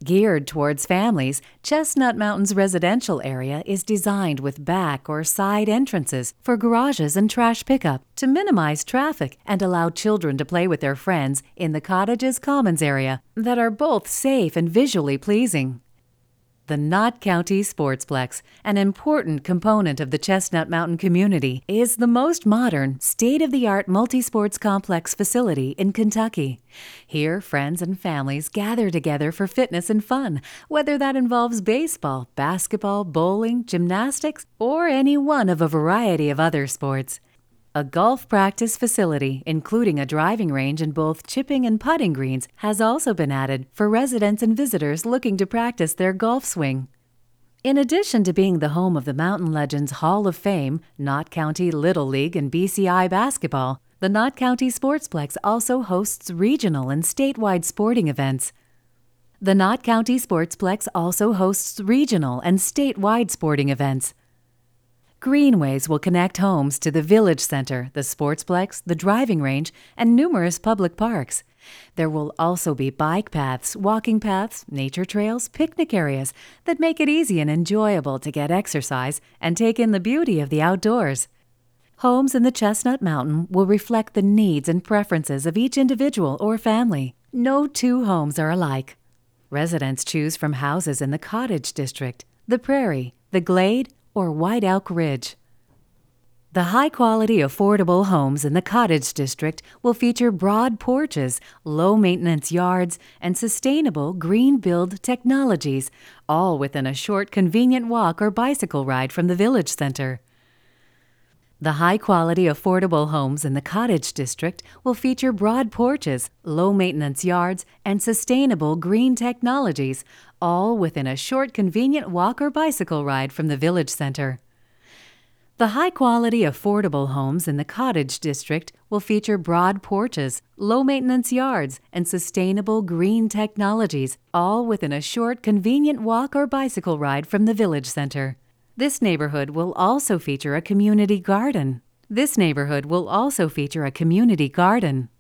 Geared towards families, Chestnut Mountain's residential area is designed with back or side entrances for garages and trash pickup to minimize traffic and allow children to play with their friends in the cottage's commons area that are both safe and visually pleasing. The Knott County Sportsplex, an important component of the Chestnut Mountain community, is the most modern, state-of-the-art multi-sports complex facility in Kentucky. Here, friends and families gather together for fitness and fun, whether that involves baseball, basketball, bowling, gymnastics, or any one of a variety of other sports. A golf practice facility, including a driving range and both chipping and putting greens, has also been added for residents and visitors looking to practice their golf swing. In addition to being the home of the Mountain Legends Hall of Fame, Knott County Little League and BCI basketball, the Knott County Sportsplex also hosts regional and statewide sporting events. The Knott County Sportsplex also hosts regional and statewide sporting events. Greenways will connect homes to the Village Center, the Sportsplex, the driving range, and numerous public parks. There will also be bike paths, walking paths, nature trails, picnic areas that make it easy and enjoyable to get exercise and take in the beauty of the outdoors. Homes in the Chestnut Mountain will reflect the needs and preferences of each individual or family. No two homes are alike. Residents choose from houses in the Cottage District, the Prairie, the Glade, or White Elk Ridge. The high-quality, affordable homes in the Cottage District will feature broad porches, low-maintenance yards, and sustainable green-build technologies, all within a short, convenient walk or bicycle ride from the Village Center. The high-quality, affordable homes in the Cottage District will feature broad porches, low-maintenance yards, and sustainable green technologies, all within a short, convenient walk or bicycle ride from the Village Center. The high-quality, affordable homes in the Cottage District will feature broad porches, low-maintenance yards, and sustainable green technologies, all within a short, convenient walk or bicycle ride from the Village Center. This neighborhood will also feature a community garden.